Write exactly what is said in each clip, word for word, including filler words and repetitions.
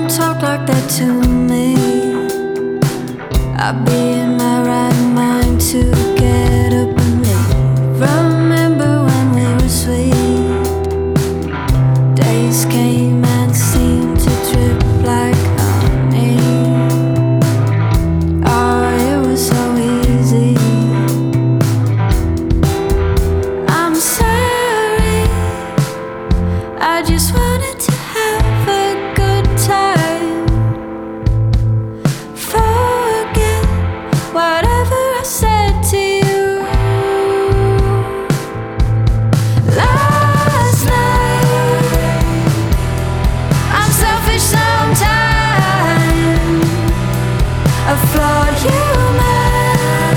talk like that to me. I'd be in my right mind to get up and leave. Remember when we were sweet? Days came and seemed to drip like honey. Oh, it was so easy. I'm sorry, I just wanted to have a good time. Forget whatever I said to you last night. I'm selfish sometimes, a flawed human.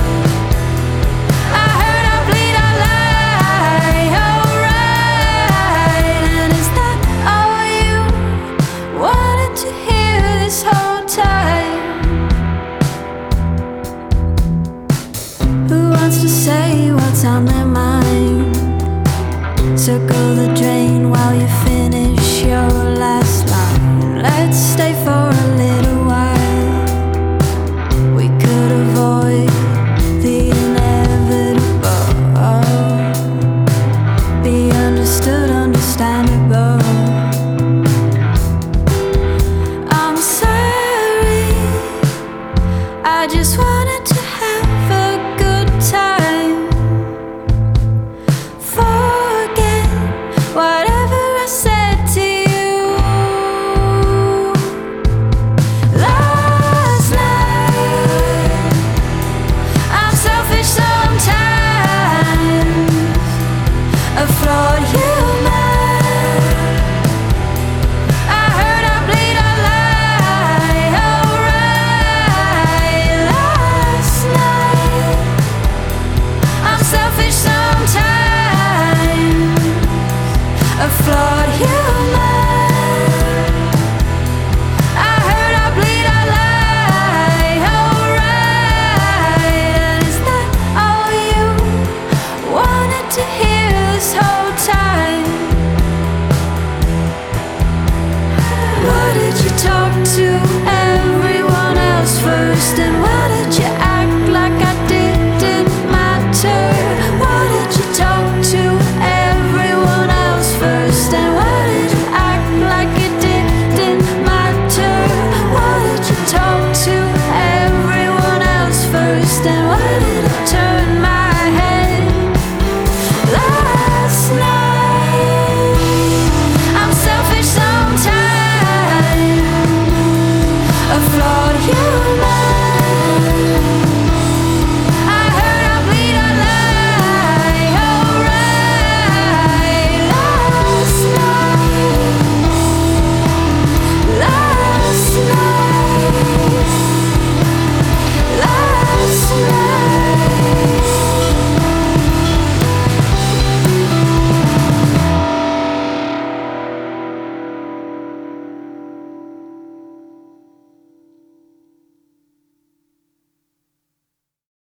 I heard I bleed, I lie, alright. And is that all you wanted to hear this whole time? Who wants to say what's on their mind? Circle the drain while you finish your last line. Let's stay for a